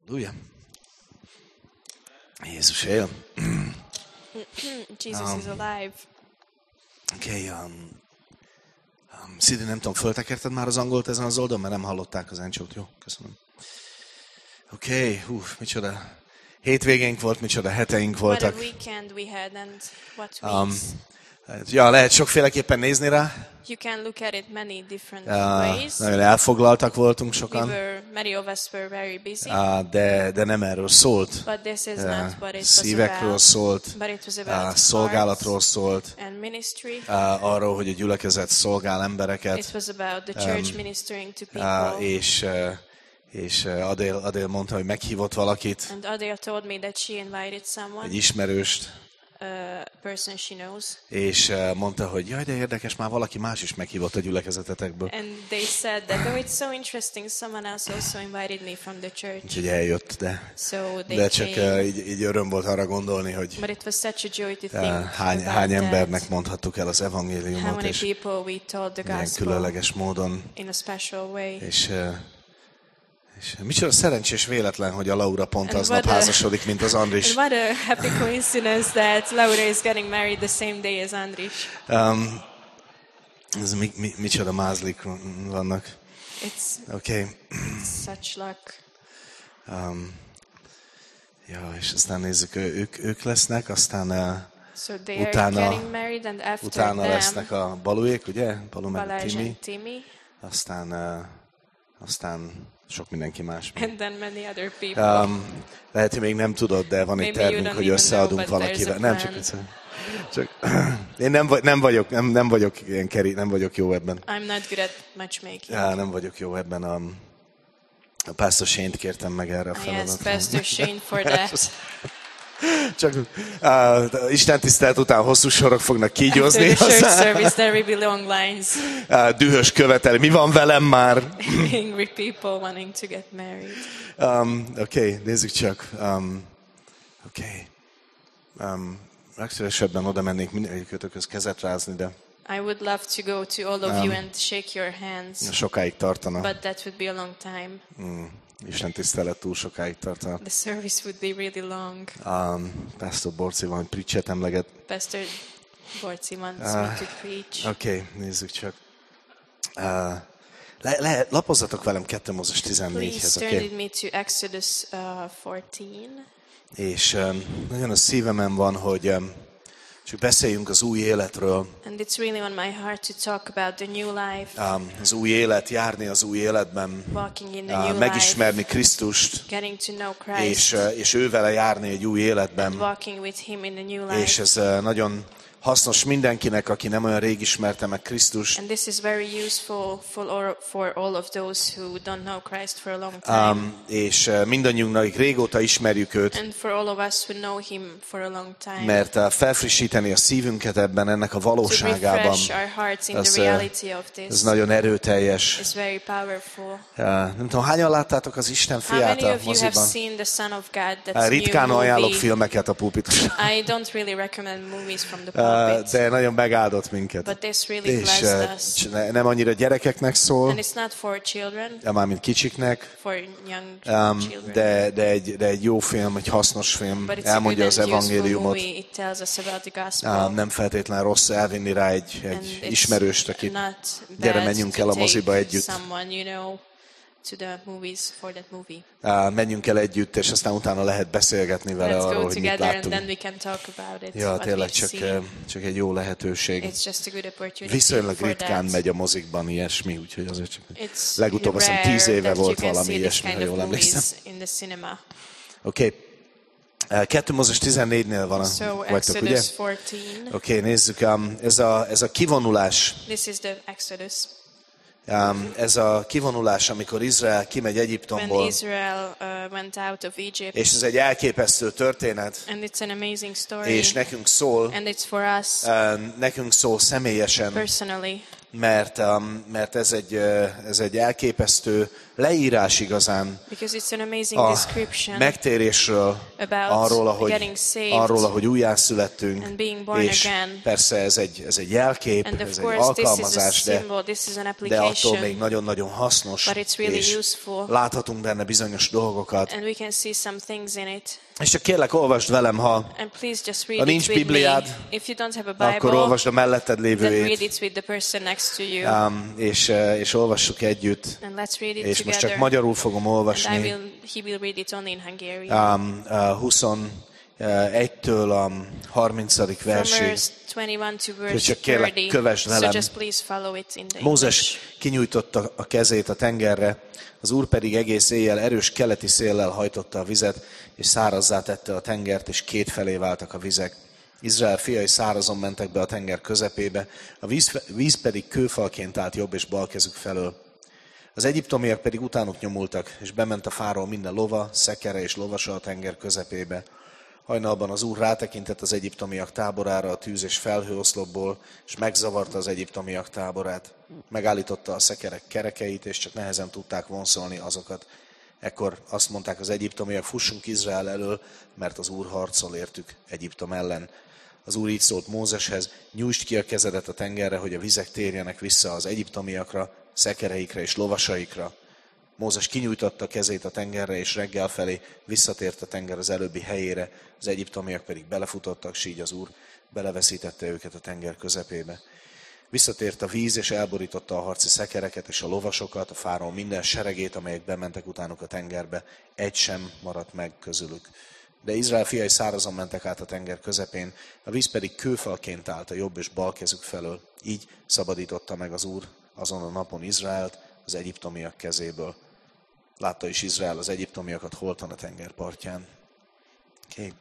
Halleluja. Jézus él. Jesus is alive. Oké, Szidi, nem tudom, föltekerted már az angolt ezen az oldalon, mert nem hallották az encsót. Jó, köszönöm. Oké, micsoda hétvégénk volt, micsoda heteink voltak. What a weekend we had and what weeks. Ja, lehet sokféleképpen nézni rá. You can look at it many different ways. Nagyon elfoglaltak voltunk sokan. Many of us were very busy. De nem erről szólt. But this is not what it was Szívekről about. szólt. But it was about Szolgálatról szólt. and ministry. Arról, hogy a gyülekezet szolgál embereket. It was about the church ministering to people. És Adél mondta, hogy meghívott valakit. And Adele told me that she invited someone. Egy ismerőst. A person she knows. És mondta, hogy jaj, de érdekes, már valaki más is meghívott a gyülekezetetekből. And they said that, oh, it's so interesting, someone else also invited me from the church. Úgyhogy eljött, de csak így öröm volt arra gondolni, hogy but it was such a joy to think hány embernek mondhattuk el az evangéliumot, és milyen különleges módon. In a special way. És micsoda szerencsés véletlen, hogy a Laura pont aznap házasodik, mint az Andris. And what a happy coincidence that Laura is getting married the same day as Andris. Ez micsoda mázlik vannak. It's such luck. Ja, és aztán nézzük, ők lesznek, aztán so they are getting married, and after utána them, lesznek a Baluék, ugye? Balu meg Timi. Aztán sok mindenki más. And then many other people. Lehet, hogy még nem tudod, de van egy tervünk, hogy összeadunk valakivel. Nem, csak én nem vagyok ilyen nem vagyok jó ebben. I'm not good at matchmaking. Nem vagyok jó ebben. A Pastor Shane-t kértem meg erre a feladatra. Yes, Pastor Shane for that. Csak Isten tisztelet után hosszú sorok fognak kígyózni. After the church service there will be long lines. Dühös követelő. Mi van velem már? Angry people wanting to get married. Oké, nézzük csak. Legszívesebben oda mennék mindegyikötökhöz kezet rázni, de I would love to go to all of you and shake your hands. Sokáig tartana. But that would be a long time. Isten tisztelet túl sokáig tartana. The service would be really long. Pastor Borci van, hogy preach-et emleget. Pastor Borci wants me to preach. Oké, nézzük csak. Lapozzatok velem 2 Mózes 14-hez, Please turn with me to Exodus 14. És nagyon a szívemen van, hogy csak beszéljünk az új életről. And it's really on my heart to talk about the new life. Az új élet, járni az új életben. Walking in the new megismerni Krisztust. Getting to know Christ. És ővele járni egy új életben. And walking with him in the new life. És ez nagyon hasznos mindenkinek, aki nem olyan rég ismerte meg Krisztust. And this is very useful for all of those who don't know Christ for a long time. És mindannyiunknak, akik régóta ismerjük őt. And for all of us who know him for a long time. Mert felfrissíteni a szívünket ebben, ennek a valóságában. Ez nagyon erőteljes. It's very powerful. Nem tudom, hányan láttátok az Isten fiát a moziban? Ritkán ajánlok filmeket a pulpitusra. I don't really recommend movies from the pulpit. De nagyon megáldott minket. But this really blessed us. Nem annyira gyerekeknek szól. And it's not for children. Mármint kicsiknek. For young children. De egy jó film, egy hasznos film. Elmondja az evangéliumot. It tells us about the gospel. Nem feltétlen rossz elvinni rá egy ismerőst, akit gyere, menjünk el a moziba együtt. To the movies for that movie. Menjünk el együtt, és aztán utána lehet beszélgetni vele arról, hogy mit láttunk. Ja, tényleg csak egy jó lehetőség. Viszonylag ritkán megy a mozikban ilyesmi, úgyhogy azért csak legutóbb azt hiszem 10 éve volt valami ilyesmi, ha jól emlékszem. Oké. 2 Mózes 14-nél van vagytok, ugye? Oké, nézzük. Ez a kivonulás. This is the Exodus. Ez a kivonulás, amikor Izrael kimegy Egyiptomból, went out of Egypt, és ez egy elképesztő történet, and it's an amazing story, és nekünk szól, and it's for us, nekünk szól személyesen, personally, mert ez egy elképesztő leírás igazán a megtérésről, arról, ahogy újjászülettünk, és persze ez egy jelkép, ez egy alkalmazás, de attól még nagyon-nagyon hasznos, és láthatunk benne bizonyos dolgokat. És csak kérlek, olvasd velem, ha nincs Bibliád, akkor olvasd a melletted lévőjét, és olvassuk együtt. És most csak magyarul fogom olvasni. 21-től a 30. versig. Csak kérlek, kövesd velem. Mózes kinyújtotta a kezét a tengerre, az Úr pedig egész éjjel erős keleti széllel hajtotta a vizet, és szárazzá tette a tengert, és kétfelé váltak a vizek. Izrael fiai szárazon mentek be a tenger közepébe, a víz pedig kőfalként állt jobb és bal kezük felől. Az egyiptomiak pedig utánuk nyomultak, és bement a fáraó minden lova, szekere és lovasa a tenger közepébe. Hajnalban az Úr rátekintett az egyiptomiak táborára a tűz és felhőoszlopból, és megzavarta az egyiptomiak táborát. Megállította a szekerek kerekeit, és csak nehezen tudták vonszolni azokat. Ekkor azt mondták az egyiptomiak, fussunk Izrael elől, mert az Úr harcol értük Egyiptom ellen. Az Úr így szólt Mózeshez, nyújtsd ki a kezedet a tengerre, hogy a vizek térjenek vissza az egyiptomiakra, szekereikre és lovasaikra. Mózes kinyújtotta kezét a tengerre, és reggel felé visszatért a tenger az előbbi helyére, az egyiptomiak pedig belefutottak, s így az Úr beleveszítette őket a tenger közepébe. Visszatért a víz, és elborította a harci szekereket és a lovasokat, a fáraó minden seregét, amelyek bementek utánuk a tengerbe, egy sem maradt meg közülük. De Izrael fiai szárazon mentek át a tenger közepén, a víz pedig kőfalként állt a jobb és bal kezük felől. Így szabadította meg az Úr azon a napon Izraelt az egyiptomiak kezéből. Látta is Izrael az egyiptomiakat holtan a tenger partján. Okay.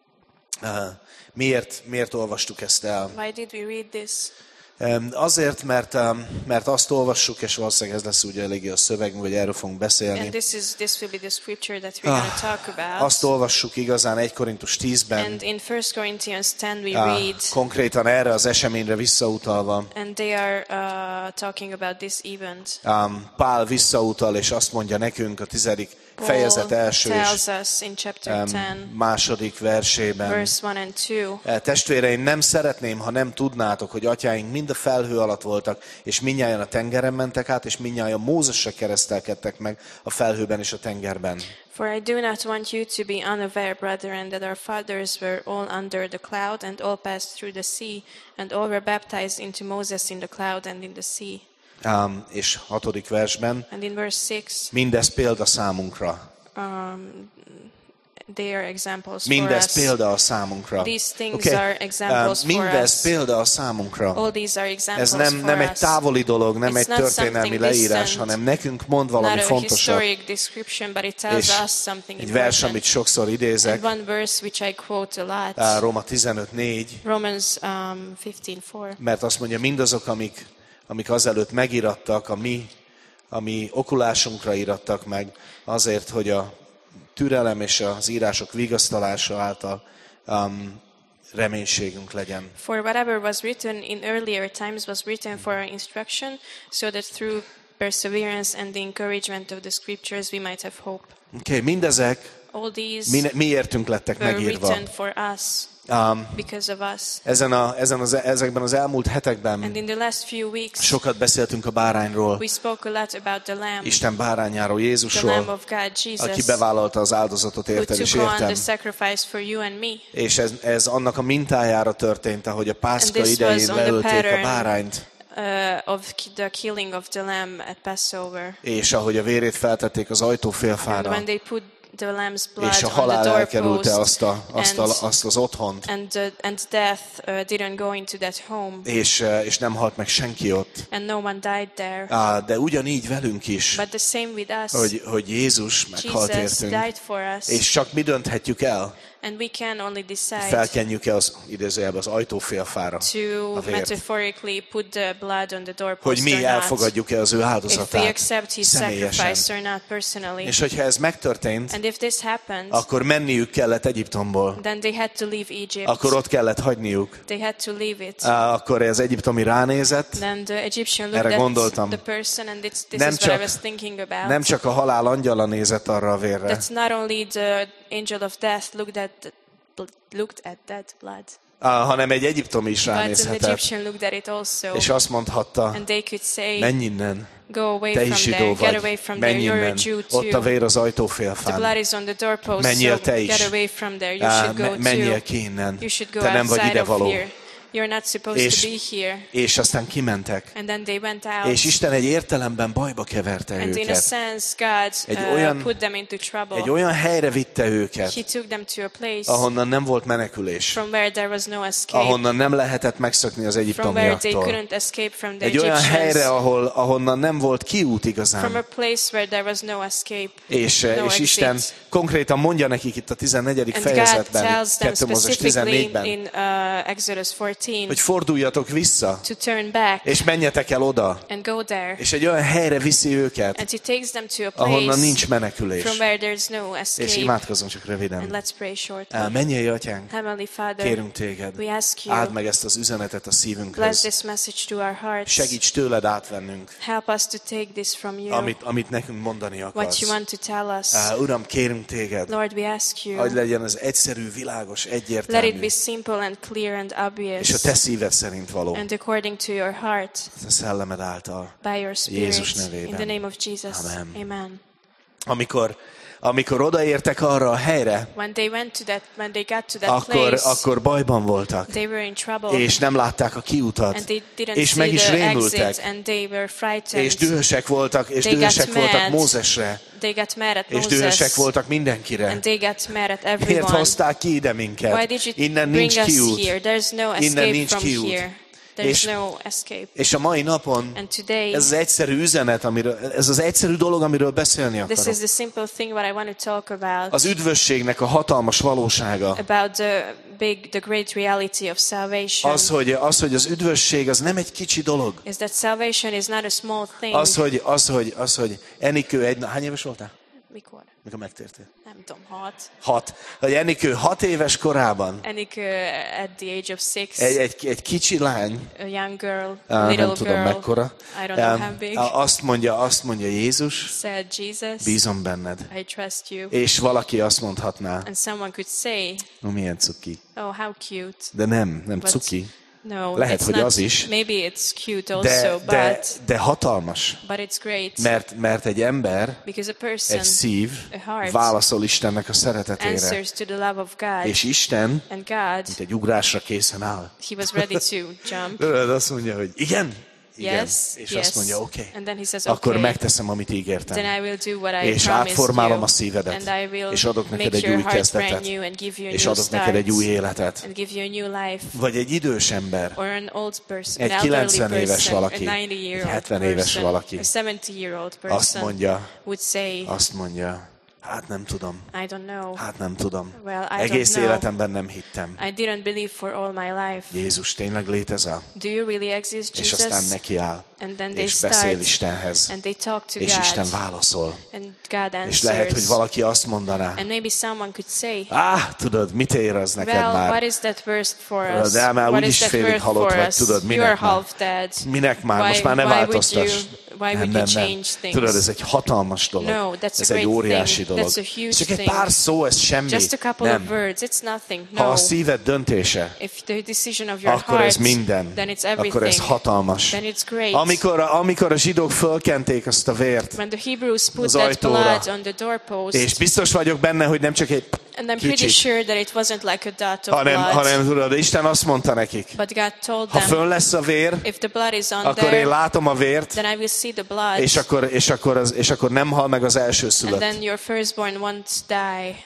Miért olvastuk ezt el? Why did we read this? Azért, mert azt olvassuk, és valószínűleg ez lesz ugye eléggé a szövegünk, vagy erről fogunk beszélni. And this will be the scripture that we're going to talk about. Azt olvassuk igazán 1 Korintus 10-ben. And in 1 Corinthians 10 we read. Konkrétan erre az eseményre visszautalva. And they are talking about this event. Pál visszautal, és azt mondja nekünk a 10. fejezet első és második versében. Verse 1 and 2. Testvéreim, nem szeretném, ha nem tudnátok, hogy atyáink mind a felhő alatt voltak, és mindnyájan a tengeren mentek át, és mindnyájan Mózesre keresztelkedtek meg a felhőben és a tengerben. For I do not want you to be unaware, brethren, that our fathers were all under the cloud, and all passed through the sea, and all were baptized into Moses in the cloud and in the sea. És 6. versben, and in verse 6, mindez példa számunkra. They are examples mindez for us. Példa a számunkra. These things are examples for mindez us. Példa a számunkra. All these are examples ez nem egy távoli dolog, nem egy történelmi leírás, distant, hanem nekünk mond valami fontosat. És egy vers, amit sokszor idézek, Róma 15:4, Romans 15:4. Mert azt mondja, mindazok, amik azelőtt megirattak, a mi okulásunkra irattak meg, azért, hogy a türelem és az írások vigasztalása által reménységünk legyen. For whatever was written in earlier times was written for our instruction, so that through perseverance and the encouragement of the scriptures we might have hope. Okay, mindezek miértünk lettek megírva. Written for us. Because of us. Ezekben az elmúlt hetekben and in the last few weeks, sokat beszéltünk a bárányról, we spoke a lot about the Lamb, Isten bárányáról, Jézusról, the Lamb of God, Jesus, aki bevállalta az áldozatot érted és értem. És ez annak a mintájára történt, ahogy a Pászka idején leölték a bárányt. Of the killing of the lamb at Passover. És ahogy a vérét feltették az ajtófélfára. And when they put the lamb's blood és a halál elkerülte azt az otthont. And death didn't go into that home. És nem halt meg senki ott. And no one died there. De ugyanígy velünk is. But the same with us. Hogy Jézus meghalt értünk. Died for us. És csak mi dönthetjük el. And we can only decide felkenjük-e az idézőjelben az ajtófélfára to metaphorically put the blood on the doorpost, hogy mi elfogadjuk-e az ő áldozatát if we accept his sacrifice or not personally. És hogyha ez megtörtént, and if this happened, akkor menniük kellett Egyiptomból. Then they had to leave Egypt. Akkor ott kellett hagyniuk. They had to leave it. Akkor az egyiptomi ránézett. Then the Egyptian looked erre gondoltam. at the person, and this is what I was thinking about. Nem csak a halál angyala nézett arra a vérre. That's not only the angel of death looked at that blood. Hanem egy egyiptomi is ránézhetett. És azt mondhatta, menj innen, te is zsidó vagy, menj innen, ott a vér az ajtófélfán, menjél te is, menjél ki innen, te nem vagy idevaló. You're not supposed to be here. És aztán kimentek. And then they went out. És Isten egy értelemben bajba keverte and őket. In a sense, God put them into trouble. Egy olyan helyre vitte őket, He took them to a place ahonnan nem volt menekülés, from where there was no escape, ahonnan nem lehetett megszökni az egyiptomiaktól. From where they couldn't escape from the egy olyan helyre, ahonnan nem volt kiút igazán. From a place where there was no escape, és Isten konkrétan mondja nekik itt a 14. fejezetben, 2 Mózes 14-ben, in Exodus 14, hogy forduljatok vissza, to turn back, és menjetek el oda, and go there, és egy olyan helyre viszi őket, and he takes them to a place, ahonnan nincs menekülés. From where there's no escape. És imádkozzunk csak röviden. And let's pray shortly. Mennyei Atyánk, Heavenly Father, kérünk téged, we ask you, áld meg ezt az üzenetet a szívünkhöz. bless this message to our hearts. Segíts tőled átvennünk, help us to take this from you, amit nekünk mondani akarsz. What you want to tell us. Uram, kérünk téged, Lord, we ask you, hogy legyen ez egyszerű, világos, egyértelmű, let it be simple and clear and obvious, és a te szíved szerint való, and according to your heart, a szellemed által, by your Spirit, Jézus nevében. in the name of Jesus. Amen. Amen. Amikor odaértek arra a helyre, when they got to that place, akkor bajban voltak, they were in trouble, és nem látták a kiutat, and they didn't és see meg is the rémültek, exit, and they were frightened, és dühösek voltak, voltak Mózesre, they got mad at és Moses, dühösek voltak mindenkire. and they got mad at everyone. Miért hozták ki ide minket? Why did you Innen bring nincs us kiút. here? There's no escape from here. There's no escape. És a mai napon ez az egyszerű üzenet, ez az egyszerű dolog, amiről beszélni akarok. This is the simple thing what I want to talk about. Az üdvösségnek a hatalmas valósága. About the great reality of salvation. Az, hogy az üdvösség az nem egy kicsi dolog. Is that salvation is not a small thing. Az, hogy Enikő hány éves voltál? Mikor megtértél? Nem tudom, 6. 6. Hogy Enikő 6 éves korában. Enikő at the age of 6. Egy kicsi lány. A young girl, little nem tudom mekkora. I don't know how big. Azt mondja Jézus. Said Jesus. Bízom benned. I trust you. És valaki azt mondhatná. And someone could say. Milyen cuki. Oh, how cute. De nem cuki. No, lehet, hogy az is. Maybe it's cute also, de hatalmas. But it's great. Mert egy ember, because a person, egy szív a heart, válaszol Istennek a szeretetére. Answers to the love of God. És Isten, and God, mint egy ugrásra készen áll. He was ready to jump. Azt mondja, hogy igen. Yes, és azt mondja, oké. Okay. Akkor megteszem, amit ígértem. Then I will do what I és átformálom a szívedet. És adok neked egy új kezdetet. És adok neked egy új életet. And give you a new life. Vagy egy idős ember. Or an old person, egy 90 éves valaki. Egy 70 éves valaki. A 70-year-old person azt mondja, hát nem tudom. I don't know. Hát nem tudom. Well, I egész don't know. életemben nem hittem. I didn't believe for all my life. Jézus tényleg létezel? Do you really exist, Jesus? És aztán nekiáll. And then és beszél Istenhez. And they talk to és God. Isten válaszol. And God answers. És lehet, hogy valaki azt mondaná. And maybe someone could say. Tudod, mit ér az neked well, már? What is that verse for us? De már úgyis félig halott vagy, tudod, minek már? Minek már? Most már ne változtass. Why would you change things? Tudod, ez egy hatalmas dolog. No, that's ez egy óriási dolog. That's a huge csak egy pár szó, ez semmi. Just a couple of words, it's nothing. No. Ha a szíved döntése, if the decision of your akkor ez minden. Then it's everything. Akkor ez hatalmas. Then it's great. Amikor a zsidók fölkenték azt a vért when the Hebrews put that blood on the doorpost, és biztos vagyok benne, hogy nem csak egy and I'm pretty sure that it wasn't like a dot of blood. hanem tudod, Isten azt mondta nekik, but God told ha them, fönn lesz a vér, if the blood is on akkor én látom a vért, then I will see the blood, és akkor nem hal meg az elsőszülött. And then your firstborn won't die.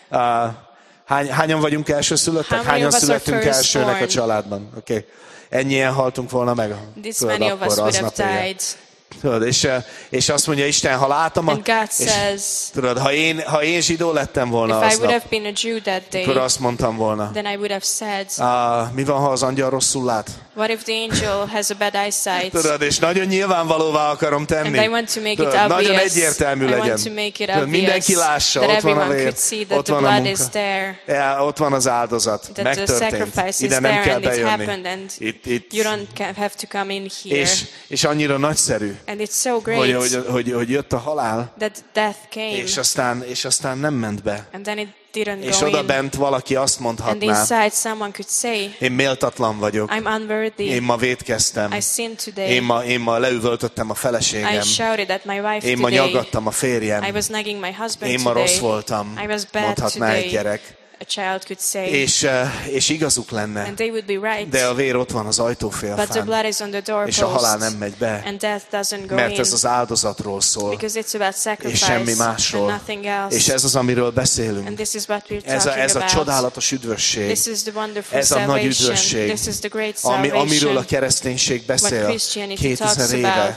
Hányan vagyunk elsőszülöttek? Hányan születtünk elsőnek a családban? Okay. Ennyien haltunk volna meg. This many of us would have died. Tudod, és azt mondja Isten, ha látom, And God says, tudod, ha én zsidó lettem volna aznap, akkor azt mondtam volna, then I would have said, mi van, ha az angyal rosszul lát? What if the angel has a bad eyesight? Tudod, és nagyon nyilvánvalóvá akarom tenni. And I want to make it obvious. Nagyon egyértelmű legyen. I want to make it obvious. Mindenki lássa, ott van a vér, ott van a munka. Ott van az áldozat. Megtörtént. Ide nem kell bejönni. You don't have to come in here. És annyira nagyszerű, and it's so great, hogy jött a halál, that death came, és aztán nem ment be. And then it didn't és go oda in. Bent valaki azt mondhatná, And inside someone could say, én méltatlan vagyok, I'm unworthy. Én ma vétkeztem, I sinned today. Én ma leüvöltöttem a feleségem, I shouted at my wife én ma today. Nyaggattam a férjem, I was nagging my husband én ma today. rossz voltam, I was bad mondhatná today. egy gyerek. A child could say, és igazuk lenne, and they would be right, de a vér ott van az but the ajtófélfán, blood is on the doorpost, és a halál nem megy be, and death doesn't go mert in, ez az áldozatról szól, because it's about és sacrifice semmi másról, and nothing else. És ez az, amiről beszélünk. And this is what we're talking Ez a about. csodálatos üdvösség, This is the wonderful ez a nagy salvation. üdvösség, This is the great salvation. Amiről a kereszténység beszél 2000 éve,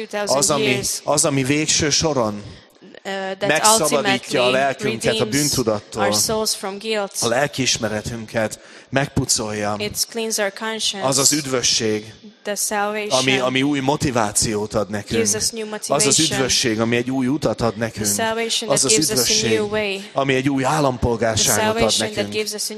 az, ami végső soron megszabadítja a lelkünket a bűntudattól, a lelkiismeretünket megpucolja. Az az üdvösség, ami új motivációt ad nekünk. Az az üdvösség, ami egy új utat ad nekünk. Az az üdvösség, ami egy új állampolgárságot ad nekünk.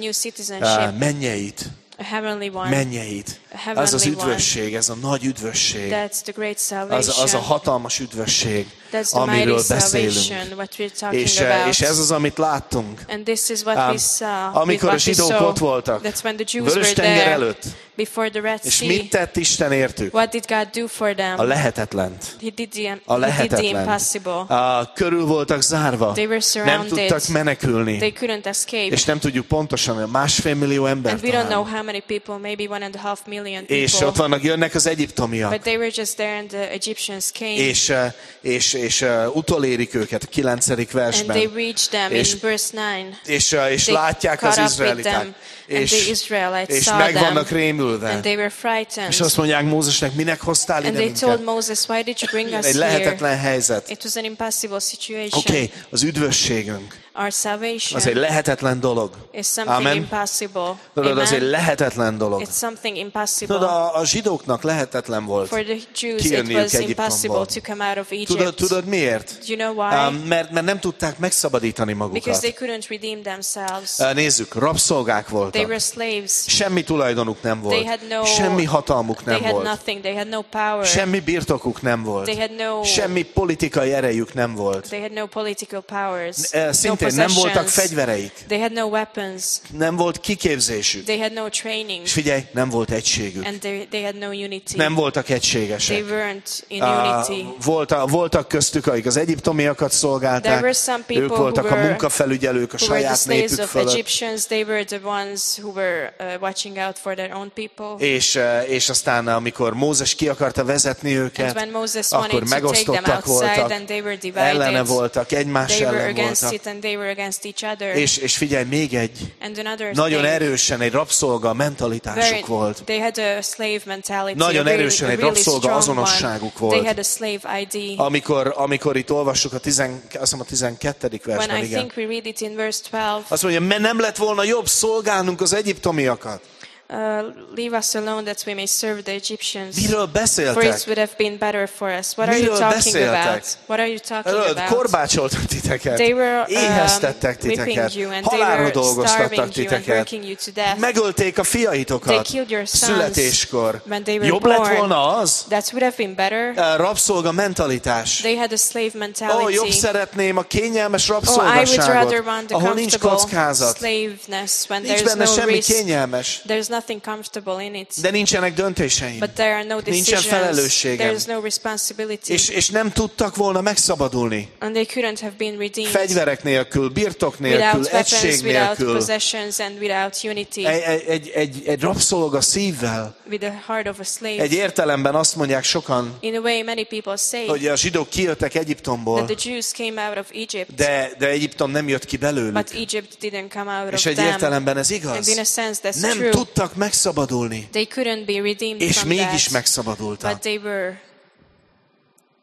Mennyeit. Mennyeit. Az az üdvösség, ez a nagy üdvösség. Az a hatalmas üdvösség, amiről beszélünk. És ez az, amit láttunk. Amikor a zsidók ott voltak, Vörös-tenger előtt, és mit tett Isten értük? A lehetetlent. A lehetetlen. Körül voltak zárva. Nem tudtak menekülni. És nem tudjuk pontosan, 1,5 millió ember talán. És ott vannak, jönnek az egyiptomiak. És utolérik őket a 9. versben. És látják az izraeliták. És meg vannak rémülve. És azt mondják Mózesnek, minek hoztál ide minket? Egy lehetetlen helyzet. Oké, az üdvösségünk. Az egy lehetetlen dolog. Amen. Tudod, az egy lehetetlen dolog. Tudod, a zsidóknak lehetetlen volt kijönniük Egyiptomból. Tudod miért? Mert nem tudták megszabadítani magukat. Nézzük, rabszolgák voltak. Semmi tulajdonuk nem volt. Semmi hatalmuk nem volt. Semmi birtokuk nem volt. Semmi politikai erejük nem volt. Szintén nem voltak fegyvereik. Nem volt kiképzésük. És figyelj, nem volt egységük. Nem voltak egységesek. Voltak köztük, akik az egyiptomiakat szolgálták. Ők voltak a munkafelügyelők a saját népük fölött. És aztán, amikor Mózes ki akarta vezetni őket, akkor megosztottak voltak, ellene voltak, egymás ellen voltak. És figyelj, még egy, nagyon erősen egy rabszolga mentalitásuk volt. Nagyon erősen egy rabszolga azonosságuk volt. Amikor itt olvassuk a 12. versben, igen. Azt mondja, mert nem lett volna jobb szolgálnunk az egyiptomiakat. Leave us alone that we may serve the Egyptians. Miről beszéltek? For it would have been better for us. What are you talking about? What are you talking about? Korbácsoltak titeket. Éheztettek titeket. Halálra dolgoztattak titeket. Megölték a fiaitokat születéskor. Jobb lett volna az? That would have been better. Rabszolga mentalitás. They had a slave mentality. Jobb szeretném a kényelmes rabszolgaságot, ahol nincs kockázat. Nincs benne semmi kényelmes. Nothing comfortable in it. De nincsenek döntéseim. But there are no nincsen felelősségem. There is no responsibility. És nem tudtak volna megszabadulni. And they couldn't have been redeemed. Fegyverek nélkül, birtok nélkül, egység nélkül. Without possessions and without unity. Egy rabszolga szívvel. With the heart of a slave. Egy értelemben azt mondják sokan, in a way many people say, hogy a zsidók kijöttek Egyiptomból, that the Jews came out of Egypt, de Egyiptom nem jött ki belőlük. But Egypt didn't come out és of egy értelemben ez igaz. And in a sense that's nem true. Tudtak megszabadulni. They couldn't be redeemed és from mégis that, megszabadultak. But they were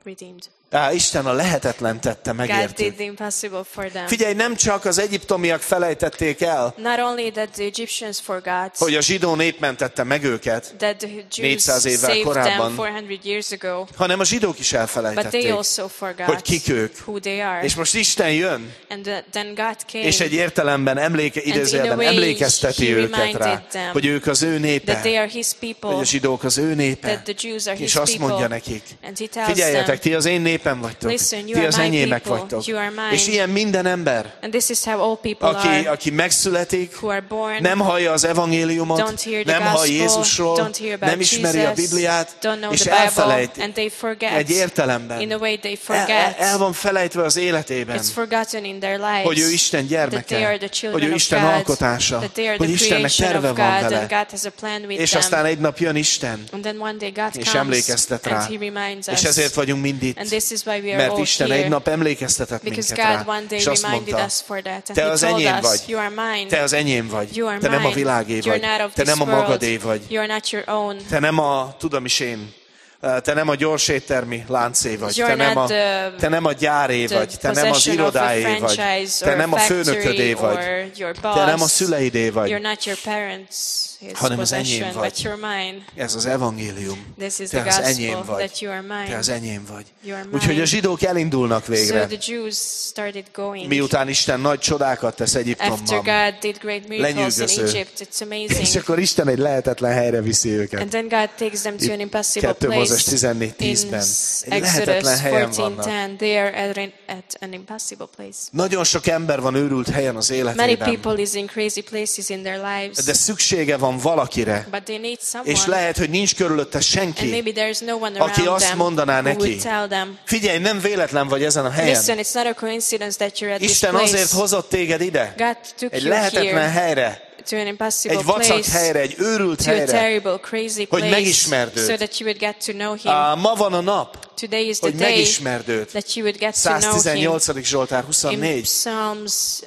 redeemed. Isten a lehetetlen tette megértük. God did the impossible for them. Figyelj, nem csak az egyiptomiak felejtették el, Not only that the Egyptians forgot, hogy a zsidó nép mentette meg őket that the Jews 400 évvel saved korábban, them 400 years ago, hanem a zsidók is but elfelejtették, they also forgot hogy kik ők. who they are. És most Isten jön, And then God came, és egy értelemben idézőjelben emlékezteti őket rá, hogy ők az ő népe, that they are his people, hogy a zsidók az ő népe, that the Jews are his és azt mondja people. nekik, And he tells figyeljetek, them, ti az én népem vagytok, listen, you ti are az my enyémek people, vagytok. you are mine. És ilyen minden ember, And this is how all people aki megszületik, who are born, nem hallja az evangéliumot, don't hear the nem hall gospel, Jézusról, don't hear about nem ismeri a Jesus, Bibliát, don't know és the Bible, elfelejt and they forget. egy értelemben. In a way they forget. El van felejtve az életében, It's forgotten in their lives, hogy ő Isten that they are gyermeke, the children hogy ő of Isten God, alkotása, that they are hogy the Istennek creation terve of van God, and vele. God has a plan with És them. aztán egy nap jön Isten, And then one day God és comes, emlékeztet rá. and he reminds us. És ezért vagyunk mind itt, And this is why we are mert all Isten here, egy nap emlékeztetett because minket rá, God one day és azt reminded mondta, us for that, and te he az told enyém us, vagy, you are mine, te az enyém vagy, you are te nem a mine, világé you're vagy, not of te this nem a world, magadé vagy, you are not your own, te nem a, tudom is én, te nem a gyorséttermi láncé vagy, You're te nem a gyáré vagy, te nem az irodáé vagy, te nem a főnöködé vagy, te nem a szüleidé vagy, you're not your parents' hanem az enyém possession, vagy. but you're mine. Ez az evangélium. This is Te the az gospel, enyém vagy. that you are mine. Te az enyém vagy. You are Úgyhogy mine. a zsidók elindulnak So végre. the Jews started going. Miután Isten nagy csodákat tesz After Egyiptomban. God did great miracles in Lenyűgöző. Egypt, it's amazing. És akkor Isten egy lehetetlen helyre viszi őket. And then God takes them to an impossible 2 Mózes place. 14:10-ben. Egy Exodus lehetetlen helyen vannak. 14:10, they are at an impossible place. Nagyon sok ember van őrült helyen az Many életében. people is in crazy places in their lives. De szüksége van valakire. But they need someone. És lehet, hogy nincs körülötte And senki, maybe there's no one aki around azt them mondaná who neki, would tell them, figyelj, nem véletlen vagy ezen a helyen. listen, it's not a coincidence that you're at Isten this azért place. hozott téged ide. God took Egy you lehetetlen here helyre, to an impossible egy vacak place, helyre, egy őrült to a helyre, terrible, crazy hogy place, megismerd őt. so that you would get to know him. Ma van a nap, Today is the hogy day megismerd őt. that you would get to know him. 118. Zsoltár In 24. Psalms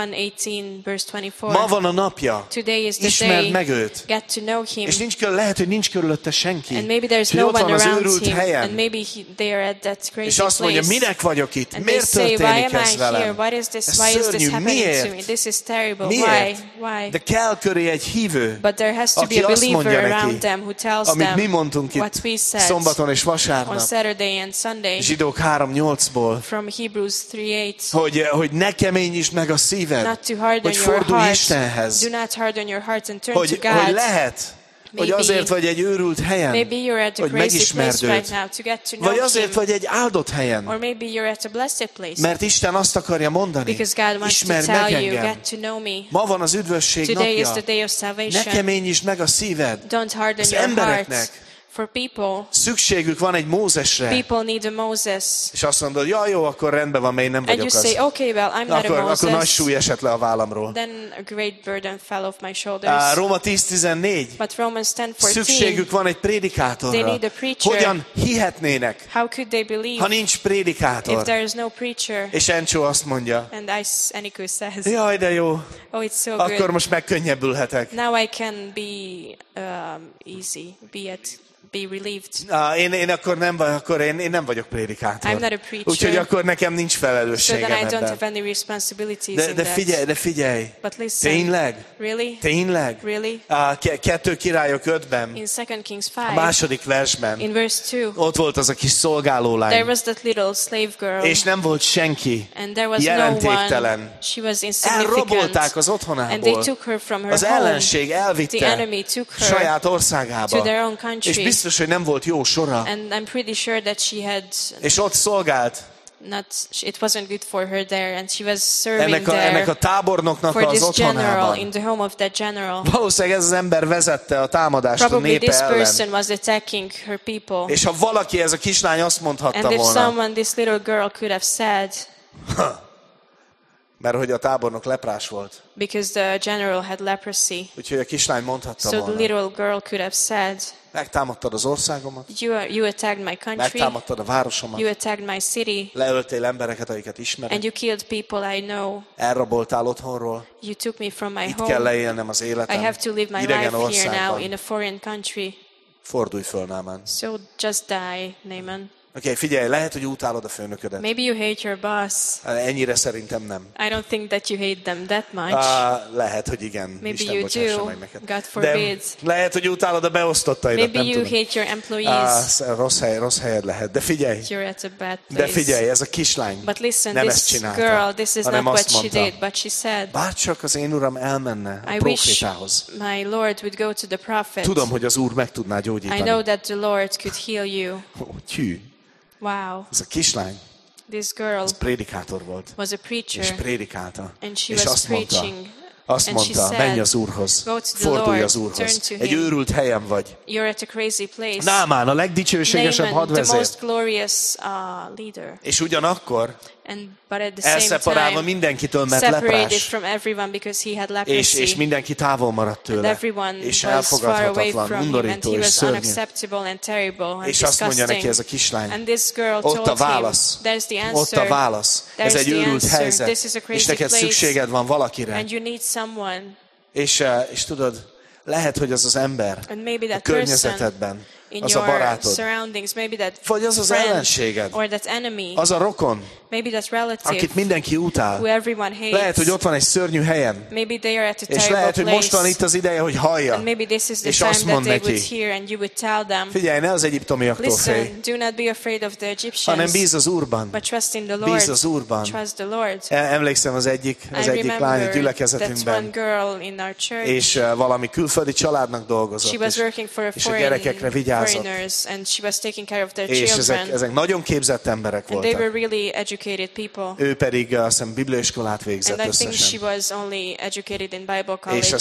118, verse 24. Ma van a napja. Today is the Ismerd day. meg őt. Get to know him. És lehet, hogy nincs körülötte senki. And maybe there's hogy no ott one van az around őrült him. helyen. And maybe they are at that crazy És azt mondja, place. minek vagyok itt? And they Miért say, why történik am ez I here? velem? What is this? Ez Why is this szörnyű. happening to me? Miért? This is terrible. Miért? Why? De kell köré egy hívő, But there has to aki be a azt mondja believer neki, around them who tells amit mi them mondtunk what itt we said szombaton és on vasárnap, Saturday and Sunday Zsidók 3:8-ból, from Hebrews 3:8. hogy ne keményítsd meg a szíved, Not to harden hogy your fordulj heart. Istenhez, Do not harden your heart and turn hogy to God. lehet, hogy Maybe- azért vagy egy őrült helyen, Maybe you're at a hogy crazy megismerd place right őt, now to get to know vagy azért him. vagy egy áldott helyen, Or maybe you're at a blessed place. mert Isten azt akarja mondani, Because God wants to ismerd meg tell you, engem. get to know me. Ma van az üdvösség Today is napja, the day of ne salvation. keményítsd meg a szíved. Don't harden Az your heart. embereknek For people, szükségük van egy Mózesre, people need a Moses. és azt mondod, jó, akkor rendben van, mert én nem And vagyok you say, az. okay, well, I'm not a Akkor nagy Moses. súly esett le a vállamról. Then a great burden fell off my shoulders. Róma 10:14. But Romans 10:14, Szükségük van egy they prédikátorra. need a preacher. Hogyan hihetnének, How could they believe ha nincs if prédikátor? there is no preacher? És Encsó azt mondja, And Eniku says, jaj, de jó, oh, it's so akkor good. most megkönnyebbülhetek. Now I can be easy, be relieved. Én akkor én nem vagyok prédikátor. I'm not a preacher. Úgyhogy akkor nekem nincs So felelősségem then I don't ebben. have any responsibilities in De figyelj, But listen, tényleg? really? Tényleg? Really? 2 Királyok 5-ben, In 2 Kings a 5, második versben, in verse 2, ott volt az a kis szolgálólány, there was that little slave girl, és nem volt senki, and there was no jelentéktelen. one. She was insignificant. Elrabolták az And they otthonából. took her from her Az home. ellenség The elvitte enemy took her saját to országába. their own És country. biztos, hogy nem volt jó sora. And I'm pretty sure that she had És ott szolgált. it wasn't good for her there, and she was serving Ennek a there tábornoknak for az this general, otthonában. in the home of that general. Valószínűleg ez az ember vezette a támadást a Probably népe this ellen. person was attacking her people. És ha valaki, ez a kislány azt mondhatta And if volna, someone, this little girl could have said, mert hogy a tábornok leprás volt. because the general had leprosy, Úgyhogy a kislány mondhatta so the volna, little girl could have said, megtámadtad az országomat, you attacked my country, megtámadtad a városomat, you attacked my city, leöltél embereket, akiket and ismerek, you killed people I know. elraboltál otthonról, You took me from my itt kell home. leélnem az I életem, have to live my idegen life here now országban. in a foreign country. Fordulj föl, Námán. So just die, Naaman. Oké, figyelj, lehet, hogy utálod a főnöködet. Maybe you hate your boss. Ennyire szerintem nem. I don't think that you hate them that much. Lehet, hogy igen. Maybe Isten you bocsássa do. meg neked. God forbid. De lehet, hogy utálod a beosztottaidat, Maybe you hate your employees. Rossz helyed lehet. De figyelj. You're at a bad place. De figyelj, ez a kislány But listen, nem ezt this csinálta, girl, this is not hanem what azt she mondta, did, but she said, bárcsak az én uram elmenne a I wish profétához. my Lord would go to the prophet. Tudom, hogy az Úr meg tudná gyógyítani. I know that the Lord could heal you. Hű. Wow. Ez a kislány, This girl ez prédikátor volt, was a preacher, és prédikálta, and she és was azt mondta, preaching. And she said, menj az Úrhoz, go to the fordulj Lord, az Úrhoz. turn to Egy him. őrült helyen vagy. You're at a crazy place. Námán, a legdicsőségesebb Naaman, the hadvezér. most glorious leader. És ugyanakkor But at the same elszeparálva time, mindenkitől, mert separated leprás, from everyone because he had leprosy. és mindenki távol maradt tőle, And everyone és was far away elfogadhatatlan, from him, and undorító he és was szörnyű. unacceptable and terrible and És azt mondja neki disgusting. ez a kislány, And this girl ott a told him, válasz, there's the ott answer, a válasz, ez there's egy the őrült answer, helyzet, this is a és crazy neked place, szükséged van valakire. and you need someone. És tudod, lehet, hogy az az ember And maybe a that környezetedben, in az a your barátod, surroundings, maybe that vagy az az friend ellenséged, or that enemy, az a rokon, maybe that relative akit mindenki utál. who everyone hates. Lehet, hogy ott van egy szörnyű helyen, Maybe they are at a és terrible lehet, hogy most van place. itt az ideje, hogy hallja. And maybe this is the És time azt that mond they would neki, hear and you would tell them, figyelj, ne az egyiptomiaktól félj, listen, do not be afraid of the Egyptians, hanem bíz az Úrban. but trust in the Lord. Bíz az Úrban. Trust the Lord. Emlékszem az egyik I lány a remember that one gyülekezetünkben, girl in our church. és valami külföldi családnak dolgozott, She was working for és a gyerekekre vigyázott. foreigners, and she was taking care of their És children. ezek nagyon képzett emberek And they were voltak. really educated people. Ő pedig azt hiszem bibliaiskolát végzett And I think she összesen. was only educated in Bible college.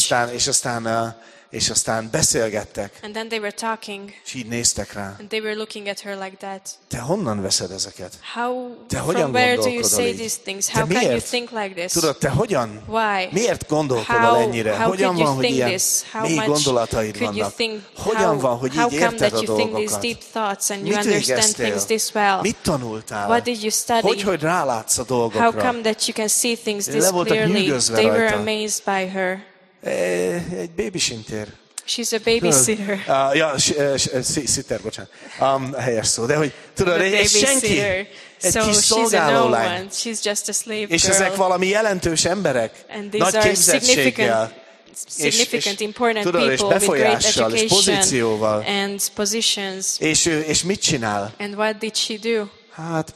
És aztán beszélgettek, And then they were talking, és így néztek rá. and they were looking at her like that. Te honnan veszed ezeket? Te from where do you say így? these things? Te How can you miért? think like this? Tudod, te hogyan? Why? Miért gondolkodol ennyire? How Hogyan could you van, hogy think ilyen this? How mély much gondolataid could you vannak? think? Hogyan van, hogy How így come érted that a you think these dolgokat? deep thoughts and you Mit understand végeztél? things this well? Mit tanultál? What did you study? Hogy rálátsz a How dolgokra? come that you can see things this Le voltak clearly? nyűgözve They were rajta. amazed by her. Egy babysintér. She's a babysitter. Sitter, bocsánat. Helyes szó. De hogy tudod, A egy senki, babysitter. egy So kis she's a szolgáló no lány. one. She's just a slave És ezek girl. valami jelentős emberek, And these nagy are képzettséggel, significant, important tudod, és people with great befolyással, és education pozícióval. and positions. És mit csinál? And what did she do? Hát,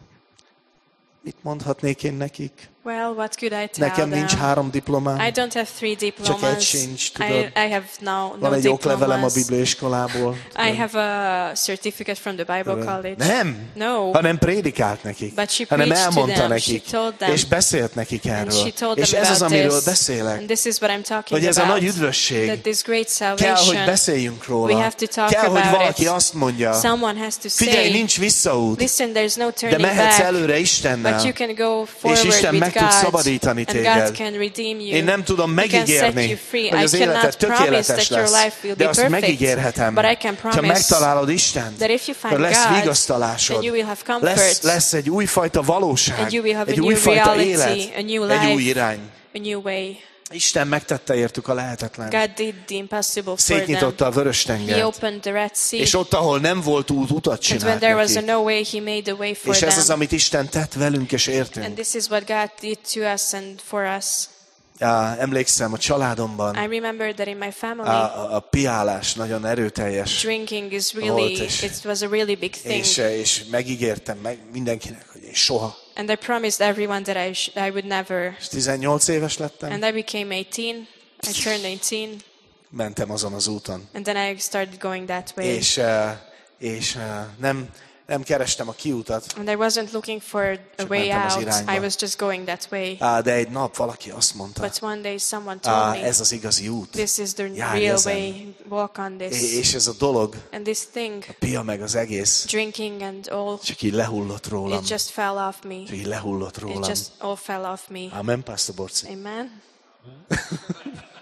mit mondhatnék én nekik? Well, what could I tell Nekem nincs them? 3 diplomám. I don't have 3 diplomas. Csak egy sincs, tudod. I have no Van egy oklevelem a diplomas. bibliaiskolából. I have a certificate from the Bible college. Nem, No. hanem prédikált nekik, But she hanem preached to elmondta them, nekik, she told them. és beszélt nekik And erről. she told És them ez az, about amiről this. beszélek, And this is what I'm talking hogy ez a about. nagy üdvösség. That this great Kell, salvation. hogy beszéljünk We róla. have to talk Kell, hogy about valaki it. azt mondja, Someone has to figyelj, say, nincs visszaút, listen, there's no de turning mehetsz back. előre Istennel, But you can go és forward Isten meg with tud God, szabadítani and téged. God can redeem you. Én nem tudom He can set you megígérni, free. hogy az I életed cannot promise tökéletes that your lesz, life will de be azt perfect, megígérhetem, but I can ha promise megtalálod Istent, that if you find akkor lesz God, vigasztalásod, then you will have comfort, lesz egy újfajta valóság, and you will have egy a new újfajta reality, élet, a new egy új life, irány. a new way. Isten megtette értük a lehetetlen. God did the impossible for Szétnyitotta a them. vörös He tengert. opened the Red Sea. És ott, ahol nem volt út, utat And when csinált there was a nekik. no way, He made a way for És ez az, them. amit Isten tett velünk és And értünk. this is what God did to us and for us. Emlékszem, a családomban I remember that in my family, a piálás nagyon erőteljes drinking is really, volt, és- it was a really big thing. és megígértem mindenkinek, hogy én soha. And I promised everyone that I would never. És 18 éves lettem, And I became 18. I turned 18. mentem azon az úton. And then I started going that way. És nem kerestem a kiutat, And I wasn't looking for a Csak way mentem az out. irányba. I was just going that way. de egy nap valaki azt mondta, But one day someone told me, ez az igazi út. this is the Járj real ezen. way. Walk on this. És ez a dolog, And this thing, a pia meg az egész, drinking and all, csak így lehullott rólam. it just fell off me. Csak így lehullott It rólam. just all fell off me. Amen, Pastor Borci. Amen.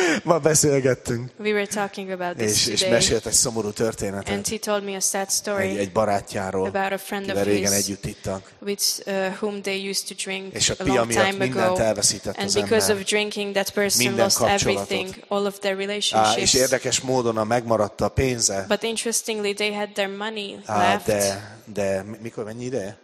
Ma beszélgettünk. We were talking about this és today. mesélt egy szomorú történetet. And he told me a sad story egy barátjáról, about a friend of régen his együtt ittak. with whom they used to drink És a a pia long miatt time mindent ago. elveszített And az because ember. of drinking, that person Minden lost kapcsolatot. everything, all of their És relationships. érdekes módon megmaradt a pénze. But interestingly, they had their money left. De mikor, mennyi ideje?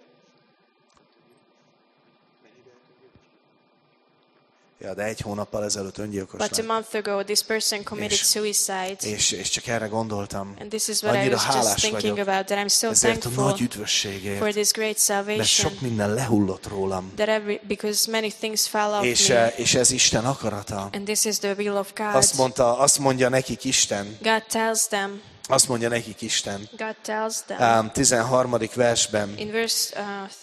Ja, de 1 hónappal ezelőtt öngyilkos But a lett. month ago, this person committed suicide. És csak erre gondoltam. And this is what I Annyira was just hálás thinking vagyok about, that I'm so ezért a thankful nagy üdvösségért, for this great mert salvation. sok minden lehullott rólam. That because many things fell off me. És ez Isten akarata. And this is the will of God. Azt mondja nekik Isten. God tells them. Azt mondja nekik Isten. God tells them. 13. versben. In verse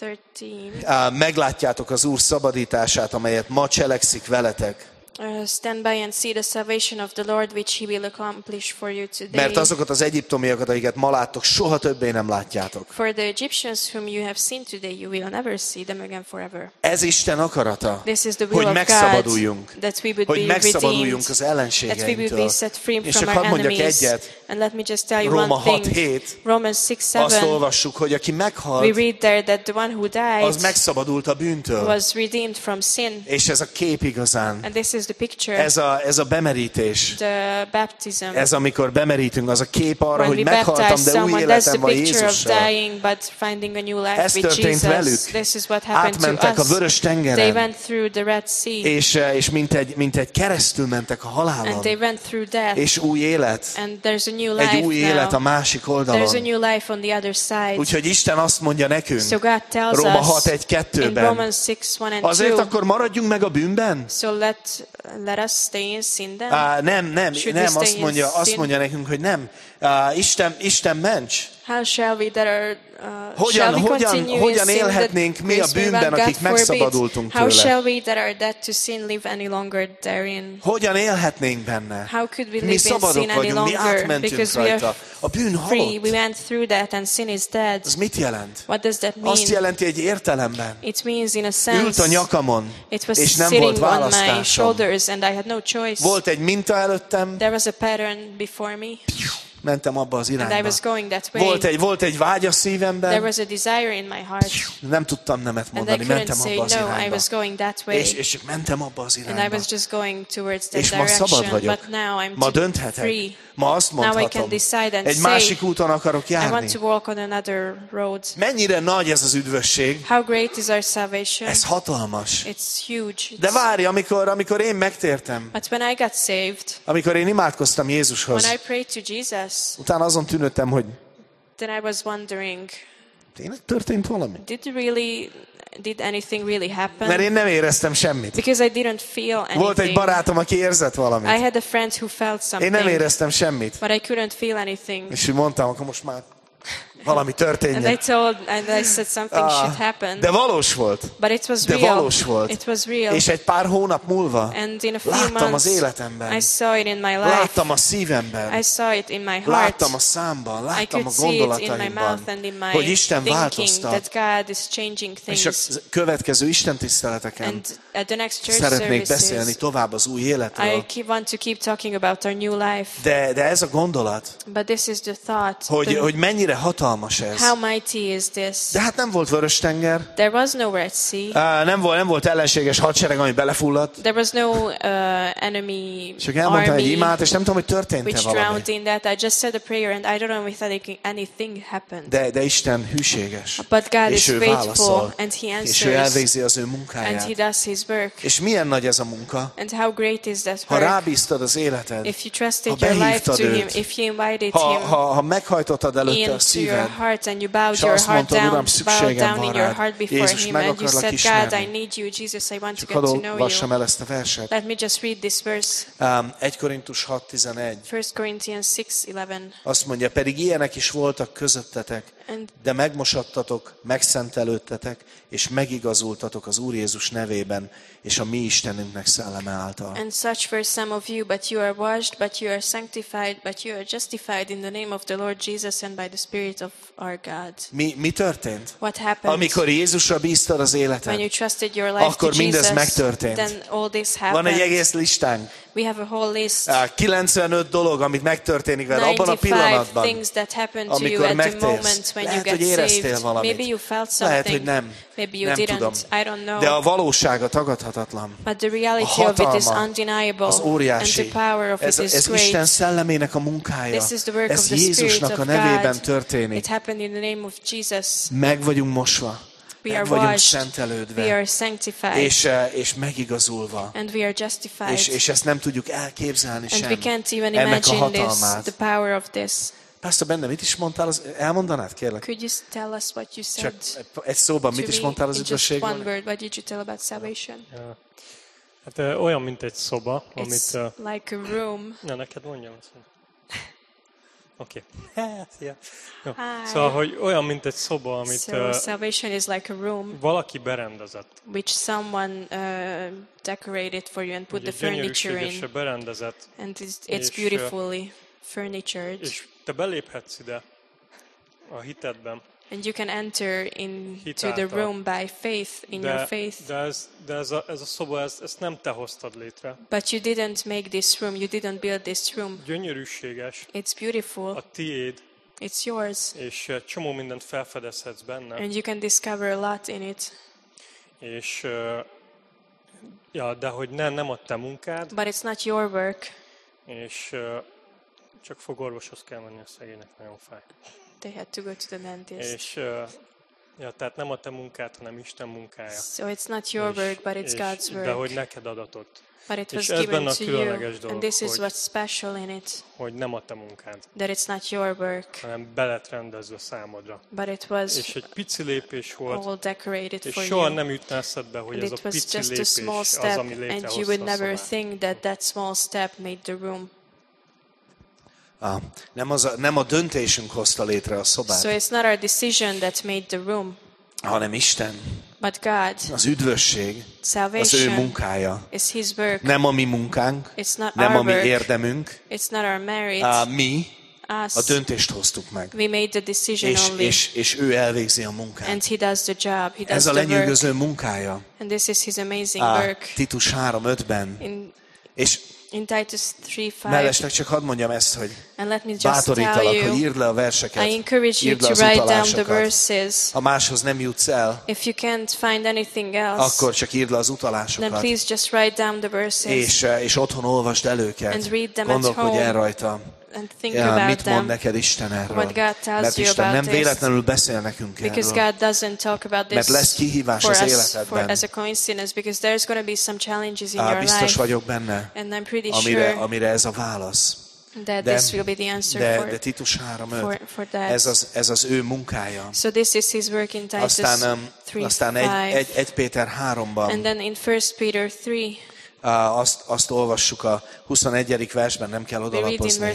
13. Meglátjátok az Úr szabadítását, amelyet ma cselekszik veletek. Stand by and see the salvation of the Lord, which He will accomplish for you today. Mert azokat az egyiptomiakat, akiket ma láttok, soha többé nem látjátok. For the Egyptians whom you have seen today, you will never see them again forever. Ez Isten akarata, This is the will hogy megszabaduljunk, that we would hogy be megszabaduljunk az that we would be ellenségeintől. set free És from csak our hadd mondjak enemies. egyet, And let me just tell you Róma one thing. 6:7, Romans 6:7. azt olvassuk, hogy aki We meghalt, read there that the one who died az megszabadult a bűntől. was redeemed from sin. És ez a kép igazán. And this is the picture. Ez a bemerítés. The baptism. Ez amikor bemerítünk, az a kép arra, When hogy we meghaltam, baptize de új someone, that's életem the van picture of Jézussal. dying but finding a new life Ez with történt velük. Jesus. This is what happened Átmentek to a us. Vörös They tengeren, went through the Red Sea. és mint egy keresztül mentek a And halálon. they went through death. És új élet. And there's a new life Egy új élet a now. másik There's a oldalon. new life on the other side. Úgyhogy Isten azt mondja nekünk, So God tells Róma us 6:1-2-ben, in Romans 6:1 and 2. azért akkor maradjunk meg a bűnben? So let us stay in sin then. Nem, azt mondja nekünk, hogy nem. Isten ments. How shall we that are Hogyan élhetnénk mi a bűnben, akik megszabadultunk How tőle? shall we that are dead to sin live any longer therein? Hogyan élhetnénk benne? How could we Mi live in szabadok sin any vagyunk, mi longer? átmentünk Because we rajta. are A bűn free. halott. We went through that and sin is dead. Ez mit jelent? What does that mean? Azt jelenti egy értelemben. It means in a Ült sense. a nyakamon, It was és nem sitting volt on my választásom. shoulders and I had no choice. Volt egy minta előttem, There was a pattern before me mentem abba az and I irányba. was going that way. Volt egy vágy a There szívemben, was a desire in my heart nem tudtam nemet and I mondani, couldn't mentem say abba az no, I irányba. was going that way. És csak mentem abba az And I irányba. was just going towards that És ma szabad direction, vagyok. but now I'm Ma dönthetek. free. Ma azt Now I can mondhatom, decide and egy say, másik úton akarok I want járni. to walk on another road. Mennyire nagy ez az üdvösség? How great is our salvation? Ez hatalmas. It's huge. De várj, amikor én megtértem, But when I got saved, amikor én imádkoztam when Jézushoz, I prayed to Jesus, utána azon tűnődtem, hogy then I was wondering, tényleg történt valami? did anything really happen? Mert én nem éreztem semmit. Because I didn't feel anything. Volt egy barátom, aki érzett valamit. I had a friend who felt Én something, nem éreztem semmit. but I couldn't feel anything. És úgy mondtam, akkor most már valami And történjen. I said something should happen. De valós volt. But it was De real. valós volt. It was real. És egy pár hónap múlva And in a few láttam az months, életemben. I saw it in my life. Láttam a szívemben. I saw it in my heart. Láttam a számban. I Láttam could a see it in my mouth gondolataimban, and in my hogy Isten thinking változtat. that God is changing És a things. következő Isten tiszteleteken And at the next church szeretnék beszélni services, tovább az új életről. want to keep talking about our new life. De ez a gondolat, But this is the thought. hogy mennyire hatalmas ez. How mighty is this? De hát nem volt vörös tenger. There was no Red Sea. Nem volt ellenséges hadsereg, ami belefulladt. There was no enemy Csak elmondtam egy army imát, és nem tudom, hogy történt-e which valami. drowned in that. I just said a prayer and I don't know if anything happened. De Isten hűséges. But God És is ő faithful válaszol. and He És ő answers elvégzi az ő and He munkáját. does His work. És milyen nagy ez a munka? And how great is that Ha work? rábíztad az életed, If you trusted ha your life behívtad to Him, őt, if you invited Him ha meghajtottad előtte a into your szíved, heart and you bowed és your azt heart mondtad, Uram, bowed szükségem down van in your rád. heart before Jézus, Him meg and you akarlak said, ismerni. God, I need you. Jesus, I want to Csak get to hadd know olvassam you. el ezt a verset. Let me just read this verse. 1 Korintus 6:11. 1 Corinthians 6:11. Azt mondja, pedig ilyenek is voltak közöttetek, And de megmosodtatok, megszentelődtetek, és megigazultatok az Úr Jézus nevében, és a mi Istenünknek szelleme által. And such were some of you, but you are washed, but you are sanctified, but you are justified in the name of the Lord Jesus and by the Spirit of our God. Mi történt? What happened? Amikor Jézusra bíztad az When életed, you trusted your life akkor to mindez Jesus, megtörtént. then all this Van egy happened. egész listánk. We have a whole list. 95 dolog, amit megtörténik veled abban a pillanatban, things that happen to you amikor at the megtérsz. moment when Lehet, you hogy get éreztél saved. valamit. Maybe you felt Lehet, hogy something. nem. Maybe you Nem didn't. tudom. I don't know. De a valósága tagadhatatlan. But the reality A of it is hatalma, undeniable. az óriási. And the power of it is Ez great. Isten szellemének a munkája. This is the work Ez of the Spirit Jézusnak a of nevében God. történik. It happened in the name of Jesus. Meg vagyunk mosva. We are Meg vagyunk washed. szentelődve. We are sanctified. És megigazulva. And we are justified. És ezt nem tudjuk elképzelni sem. And we can't even Ennek a imagine this, hatalmát. the power of this. Pastor Bende, mit is mondtál? Elmondanád, kérlek? Could you tell us what you said? Csak egy szóban, mit is mondtál az in just üdvösségről? one word, what did you tell about salvation? Hát olyan, mint egy szoba, amit... It's like a room. Na, neked mondjam azt. Oké. Szóval, hogy olyan, mint egy szoba, amit So salvation is like a room valaki berendezett. which someone decorated for you and put the furniture in. Berendezett. And it's beautifully furnitured. És te beléphetsz ide a hitedben. And you can enter into the room by faith, in your faith. De ez a szoba, ezt nem te hoztad létre. But you didn't make this room, you didn't build this room. Gyönyörűséges. It's beautiful. A tiéd. It's yours. És csomó mindent felfedezhetsz benne. And you can discover a lot in it. És de hogy nem a te munkád. But it's not your work. És csak fogorvoshoz kell menni, a szegénynek nagyon fáj. They had to go to the dentist. És tehát nem a te munkád, hanem Isten munkája. So it's not your work, but it's God's work. De hogy neked adatott. But it was given to you, and this is what's special in it. Hogy nem a te munkád. That it's not your work. Hanem be lett rendezve számodra. But it was és egy pici lépés volt. All decorated és for soha you. nem jutna eszedbe, hogy ez a pici just lépés a small az, step, ami létrehozta and you would a never szobát. think that that small step made the room. Nem a döntésünk hozta létre a szobát. So it's not our decision that made the room. Hanem Isten. But God. Az üdvösség. Az ő munkája. Is his work. Nem a mi munkánk. It's not nem our a mi work. érdemünk. It's not our merit. Mi a döntést hoztuk meg. We made the decision only. És ő elvégzi a munkát. And he does the job. He does Ez a lenyűgöző munkája. And this is his amazing work. Titus 3:5-ben. És in Titus 3:5. Mellesleg csak hadd mondjam ezt, hogy bátorítalak, hogy írd le a verseket, I encourage you to write down the verses. Ha máshoz nem jutsz el, if you can't find anything else, akkor csak írd le az utalásokat. Then please just write down the verses. És otthon olvasd el őket. And read them Gondolkodj el rajta. And think about mit them. mond neked Isten erről? What God tells Mert you Isten about nem véletlenül beszél nekünk erről. Because God doesn't talk about this Mert lesz kihívás az életedben. as a coincidence, because there's going to be some challenges in your biztos life. vagyok benne, and I'm pretty sure amire ez a válasz. That this will be the answer de Titus 3:5. For that. Ez az ő munkája. So this is his work in Titus 3:5. Aztán 1 Péter 3-ban. And then in 1 Peter 3. Azt olvassuk a 21. versben, nem kell odalapozni.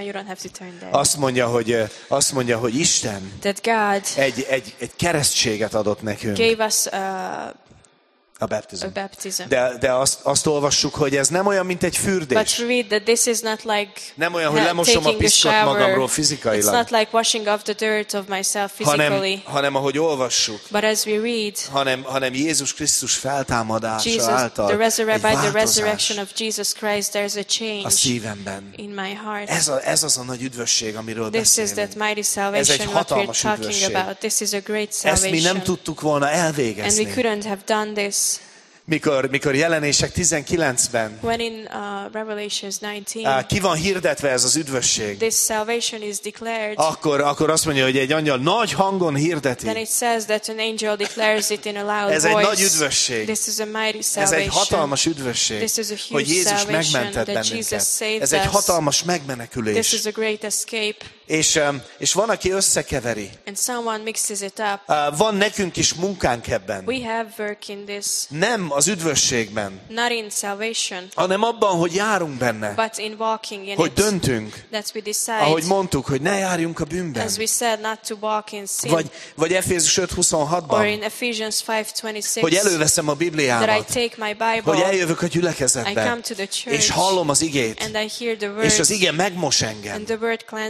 Azt mondja, hogy Isten egy keresztséget adott nekünk. Gave us a baptism. De azt olvassuk, hogy ez nem olyan, mint egy fürdés. But read that this is not like nem olyan, hogy lemosom a piszkot magamról fizikailag. It's not like washing off the dirt of myself physically. hanem ahogy olvassuk. But as we read, hanem Jézus Krisztus feltámadása által by the resurrection of Jesus Christ, there's a change a szívemben. In my heart. Ez az a nagy üdvösség, amiről beszélünk. This is that mighty salvation what we're talking about. This is a great salvation. Ezt mi nem tudtuk volna elvégezni. And we couldn't have done this. Mikor Jelenések 19-ben When in Revelations 19, ki van hirdetve ez az üdvösség, this salvation is declared, akkor azt mondja, hogy egy angyal nagy hangon hirdeti. Then it says that an angel declares it in a loud ez voice. egy nagy üdvösség. This is a mighty salvation. Ez egy hatalmas üdvösség, This is a huge hogy Jézus megmentett bennünket. Ez egy hatalmas megmenekülés. This is a great escape. És van, aki összekeveri. And someone mixes it up. Van nekünk is munkánk ebben. We have work in this. Nem az üdvösségben, not in salvation, hanem abban, hogy járunk benne, but in walking in hogy döntünk, that we decide, ahogy mondtuk, hogy ne járjunk a bűnben. As we said, not to walk in sin. Vagy Efézus 5:26-ban, or in Ephesians 5:26, hogy előveszem a Bibliámat, that I take my Bible, hogy eljövök a gyülekezetbe, I come to the church, és hallom az igét, and I hear the words, és az ige megmos engem, and the word cleanses az ige me,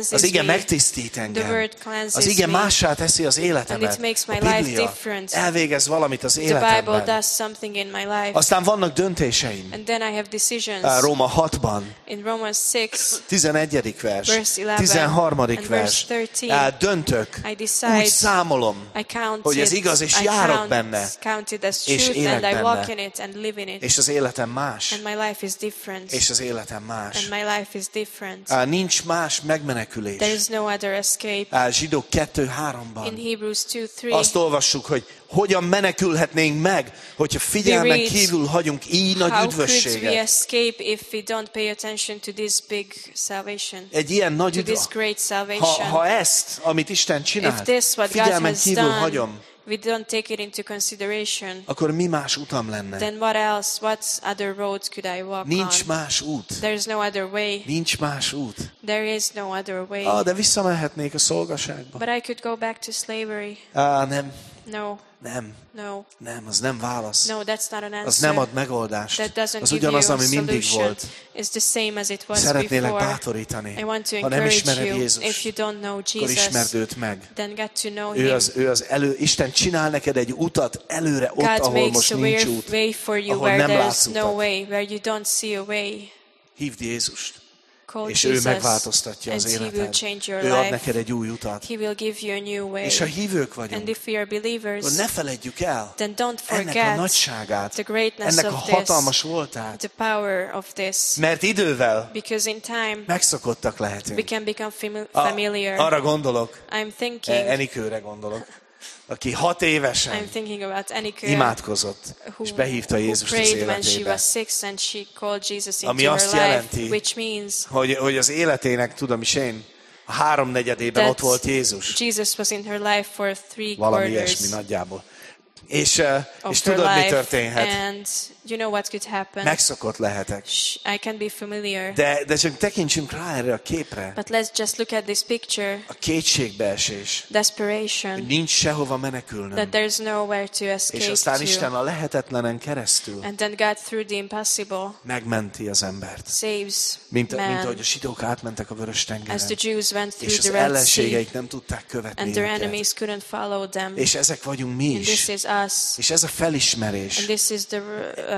megtisztít The engem. word cleanses Az ige me. mássá teszi az And it életemet. makes my A life Biblia different. elvégez valamit az The Bible életemben. does something in my life. Aztán vannak döntéseim. And then I have decisions. Róma 6-ban. In Romans 6, 11. vers, verse 11, 13. and vers. verse 13, Döntök, I decide, úgy számolom, I count hogy ez it, igaz, és I járok benne, count it as és truth, élek and I walk benne. in it and live in it. És az életem más. And my life is different. És az életem más. And my life is different. Nincs más megmenekülés. There is no other escape. Zsidók 2:3-ban. In Hebrews 2:3, azt olvassuk, hogy hogyan menekülhetnénk meg, hogyha figyelmen kívül hagyunk így nagy how could we üdvösséget. escape if we don't pay attention to this big salvation? Egy ilyen nagy To this üdvösség. great salvation. Ha ezt, amit Isten If csinált, this what God figyelmen has kívül done, hagyom, we don't take it into consideration, akkor mi más utam lenne? then what else? What other roads could I walk Nincs on? más út. There's no other way. Nincs más út. There is no other way. De visszamehetnék a szolgaságba. But I could go back to slavery. Nem, No, nem, no, nem, az nem válasz. no, that's not an answer. Az nem ad megoldást. That doesn't Az give ugyanaz, you a ami mindig solution. volt. It's the same as it was Szeretnélek before. bátorítani. I want to Ha nem encourage ismered you. Jézust, If you don't know akkor ismerd Jesus, őt meg. then get to know Ő az elő, Isten csinál neked egy utat előre, ott, God ahol makes most a nincs út. way for you ahol where nem there's látsz no utat. way, where you don't see a way. Hívd Jézust, Call és Jesus, ő megváltoztatja az and He will életed. change your Ő ad life. neked egy új utat. He will give you a new way. És ha hívők And vagyunk, if we are believers, akkor ne feledjük el then don't ennek a forget nagyságát, the greatness ennek a of this, hatalmas voltát. the power of this. Mert idővel Because in time, megszokottak we lehetünk. can become familiar. Arra gondolok, I'm thinking, Enikőre gondolok, aki 6 évesen I'm thinking about Annika, imádkozott, és behívta who Jézust az prayed when she életébe. was 6 and she called Jesus Ami into her azt life, jelenti, which means hogy az életének, tudom is én, a 3/4-ében ott volt Jézus. Jesus was in her life for 3 Valami quarters ilyesmi nagyjából. És of her tudod, mi life, történhet? and you know what could happen? Megszokott lehetek. I can be familiar, De csak tekintsünk rá erre a képre. but let's just look at this picture. A kétségbeesés. Hogy Desperation, nincs sehova menekülnöm. that there's nowhere to És escape aztán Isten to. a lehetetlenen keresztül And then God, through the impossible, megmenti az embert. saves Mint man, ahogy a zsidók átmentek a vörös as the tengeren. Jews went És through az the Red Sea, ellenségeik nem tudták követni and their őket. enemies couldn't follow them. És ezek vagyunk mi And this is. is us. És ez a felismerés, And this is the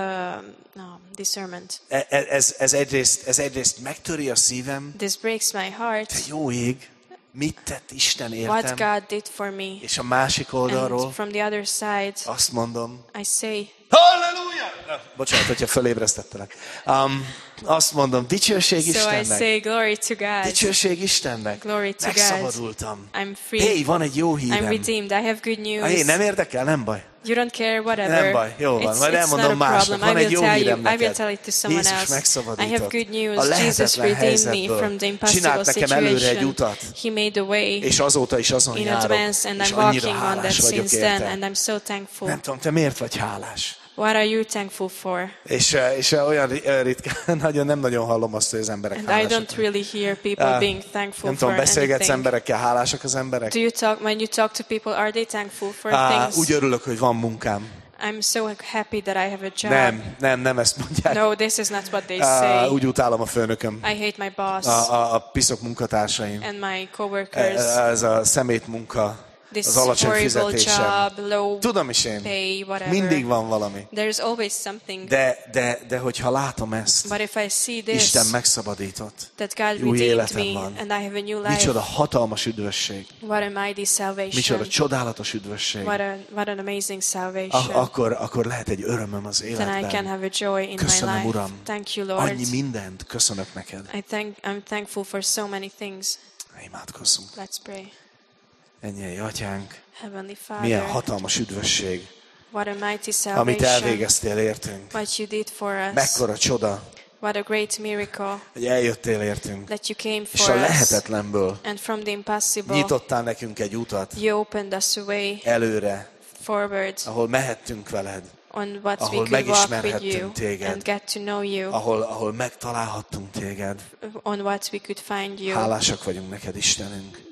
discernment. ez egyrészt megtöri a szívem. This breaks my heart. Te jó ég, mit tett Isten What értem? God did for me. És a másik oldalról And from the other side, azt mondom, I say, halleluja! Bocsánat, hogyha fölébresztettelek. Azt mondom, dicsőség so I Istennek. say, glory to God. Dicsőség Istennek. Glory to God. Megszabadultam. I'm free. Hey, van egy jó I'm hírem. redeemed. I have good news. Hey, nem érdekel? Nem baj. You don't care, whatever. Nem baj, jó van, majd It's elmondom not a másnak. problem. Van egy jó hírem I will neked. tell it to someone Jézus else. megszabadított. I have good news. A Jesus lehetetlen redeemed me helyzetből. from the impossible Csinált nekem előre egy situation. utat. He made a way És azóta is azon in járok. advance, and És I'm annyira walking on that hálás vagyok since then, érte. and I'm so thankful. Nem tudom, te miért vagy hálás? What are you thankful for? És olyan ritkán, nem nagyon hallom azt, hogy az emberek And I hálásak. don't really hear people being thankful Nem for tudom, beszélgetsz anything. emberekkel, hálásak az emberek? Do you talk, when you talk to people, are they thankful for things? Úgy örülök, hogy van munkám. I'm so happy that I have a job. Nem ezt mondják. No, this is not what they say. Úgy utálom a főnököm. I hate my boss A piszok munkatársaim. and my coworkers. Ez a szemét munka, This az alacsony horrible fizetésem. job, low Tudom is én. pay, whatever. Mindig van valami. There's always something. De hogyha látom ezt, But if I see this, Isten megszabadított. that God Új redeemed életem me van. and I have a new life, Micsoda hatalmas üdvösség. what a mighty salvation. Micsoda csodálatos üdvösség. What an amazing salvation. Akkor lehet egy örömöm az Then I can életben. have a joy in Köszönöm, my life. Uram. Thank you, Lord. Annyi mindent köszönök neked. I'm thankful for so many things. Imádkozzunk. Let's pray. Ennyei Atyánk, Heavenly milyen Father, hatalmas üdvösség, what a mighty amit salvation, elvégeztél értünk. what you did for us. Mekkora csoda, What a great miracle hogy eljöttél értünk. that you came És for a us. lehetetlenből And from the impossible, nyitottál nekünk egy utat you opened us a way előre, forward ahol mehettünk veled, on what we ahol could walk with you megismerhettünk téged, and get to know you, ahol megtalálhattunk téged. on what we could find you. Hálásak vagyunk neked, Istenünk.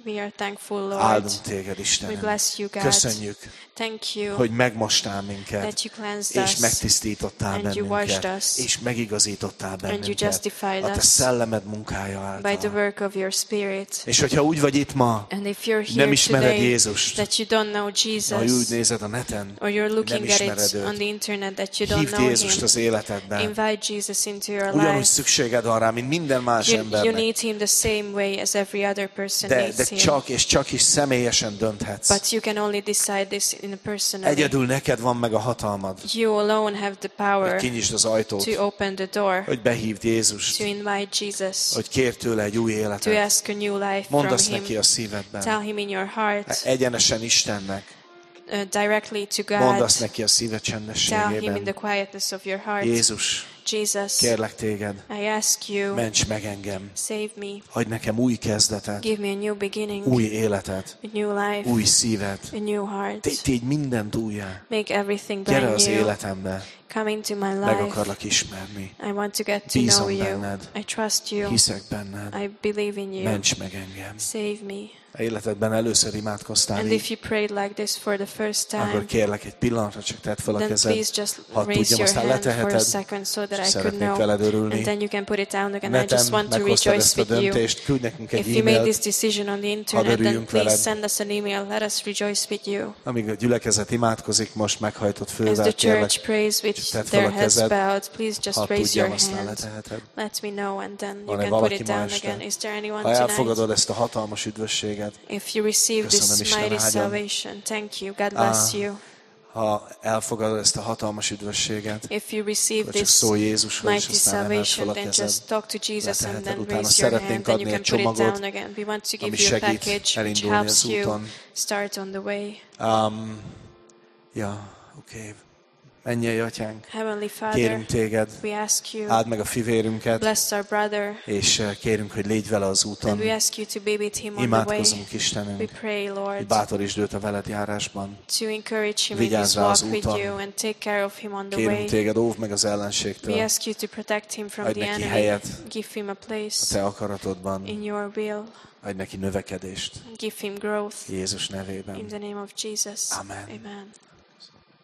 We are thankful, Lord. Áldunk téged, Istenem. We bless you, God. Köszönjük, thank you, hogy megmostál minket, that you cleansed és us, megtisztítottál and you washed bennünket, us, és megigazítottál and you bennünket justified a te us szellemed munkája by the által. work of your Spirit. És hogyha úgy vagy itt ma, And if you're nem here ismered today, Jézust, that you don't know ha úgy Jesus, nézed a neten, or you're nem looking at ismered it on őt, the internet that you don't hívd know Jézust Him, az életedbe. invite Jesus into your Ugyanúgy life. szükséged van rá, mint minden más You embernek. need Him the same way as every other person De needs Him. csak és csak is személyesen dönthetsz. But you can only decide this in a personally. Egyedül neked van meg a hatalmad, You alone have the hogy power kinyisd az ajtót, to open the door, hogy behívd Jézust, to invite Jesus, hogy kérj tőle egy új to életet. ask a new life Mondd from azt neki Him. a szívedben. Tell Him in your heart, Egyenesen Istennek. directly to Mondd God. azt neki a szíve Tell Him in the csendességében. quietness of your heart. Jézus, Jesus, kérlek téged, I ask you, ments meg engem. save me. Adj nekem új kezdetet, Give me a new beginning, új életet, a new life, új szívet. a new heart. Tégy mindent újjá. Make everything Gyere brand az new. életembe. Come into my Meg life. akarlak ismerni. I want to get to know Bízom you. benned. I trust you. Hiszek benned. I believe in you. Ments meg engem. Save me. A életedben először imádkoztál And így, if you prayed like this for the first akkor time, kérlek egy pillanatra csak tedd fel a then kezed. please just Hadd raise tudjam, your aztán hand for a leteheted. second so that I could Szeretnék know. veled örülni. And then you can put it down again. I just Neten want to meghoztad rejoice ezt a with you. döntést, küldj nekünk egy If you made this e-mailt, decision on the internet, then örüljünk please veled. send us an email. Let us rejoice with you. amíg a gyülekezet imádkozik, most meghajtott As fővel, the kérlek, church prays with tedd fel their a heads kezed, bowed, please just hadd raise your tudjam, aztán hand. leteheted. Let me know, and then you Van-e can put valaki it ma down este? again. Is there anyone Ha tonight? elfogadod ezt a hatalmas üdvösséget, If you receive Köszönöm, this Isten mighty áldjon. salvation, thank you. God bless you. ha elfogadod ezt a hatalmas üdvösséget, If you receive akkor csak this szólj Jézushoz, és mighty aztán emeld fel salvation, a then kezed. just talk to Jesus and Leteheted. then Utána raise your szeretnénk hand, and you adni can egy put it csomagot, down again. We want to ami give you a segít package which elindulni helps az you úton. start on the way. Oké. Mennyei Atyánk, Heavenly Father, kérünk téged, we ask you, áld meg a fivérünket, bless our brother, és kérünk, hogy légy vele az and úton. we ask you to be with him on the Imádkozunk, way. We Istenünk, pray, hogy Lord, bátorítsd őt a veled járásban. to encourage him in Vigyázz his rá az walk with úton. you and take care of him on the Kérünk way. téged, óvd meg az We ellenségtől, ask you to protect him from Adj the neki enemy. helyet Give him a a place te akaratodban, in your will. adj neki növekedést. Give him growth. Jézus In nevében. the name of Jesus. Amen. Amen.